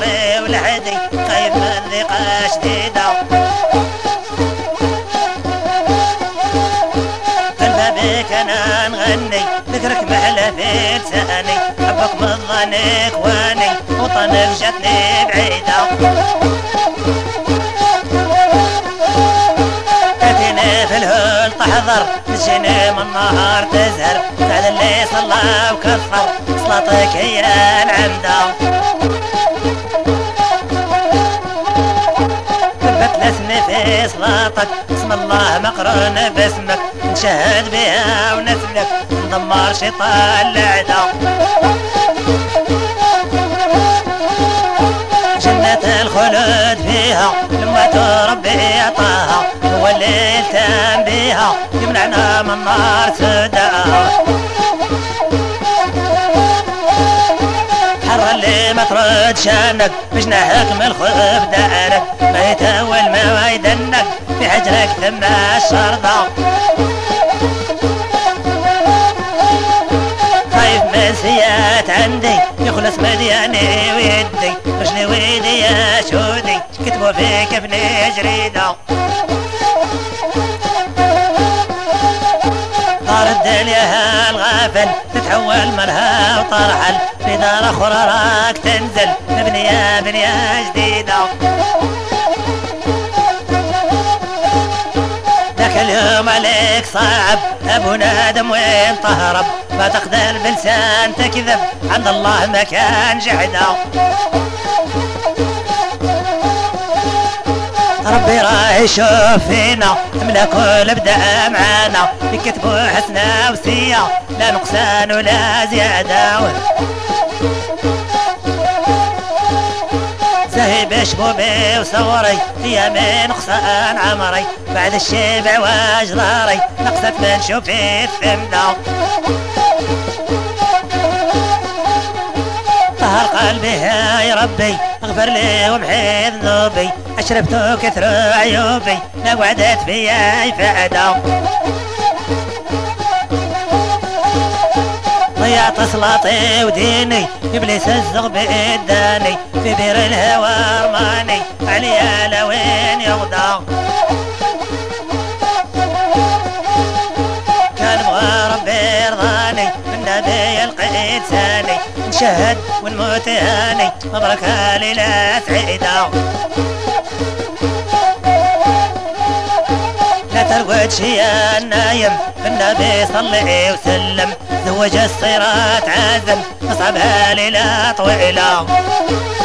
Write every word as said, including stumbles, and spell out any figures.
ضري ولحدي خايف من ضيقة شديدة قلبها بيك انا نغني ذكرك محلى في لساني حبك مضان اخواني وطنك جاتني بعيدة تاتيني في الهول تحضر تجيني من النهار تزهر بعد اللي صلى وكفر صلاتك هي العمدة ثبتنا في صلاتك اسم الله مقرون باسمك نشهد بها ونسلك ندمر شيطان العدا جنة الخلود فيها لما تربي عطاها هو اللي يلتم بيها يمنعنا من نار سوداء حر اللي ما ترد شانك بجناحك من الخوف دارك ما يتول ما يدنك في حجرك ثم الشرطة خايف من سيات عندي يخلص مدياني ويدي رجلي ويدي يا شودي كتبوا في كفني جريدة دار الدنيا هالغافل تتحول مرها وطرحل في دار اخرى راك تنزل بنية بنية جديدة ذاك اليوم عليك صعب ابو نادم وين تهرب ما تقدر بلسان تكذب عند الله ما كان جحده ربي راه يشوف فينا من كل بدا معانا يكتبوا حسنة وسية لا نقصان ولا زيادة زهيب شبوبي وصوري يا من نقصان عمري بعد الشبع واجداري نقصت من شوفي الثمدة طهر قلبي يا ربي اغفر لي ومحي ذنوبي اشربت كثر عيوبي لا وعدت فيا فائدة ضيعت صلاتي وديني ابليس الزغب اداني في بير الهوى رماني عليا لوين يغدى كان بغى ربي يرضاني النبي القيد ساني نشهد ونموت هاني مبروك ليلة سعيدة لا تروج يا النايم النبي صلي وسلم زوج الصيرات عازم اصعبها ليلة طويلة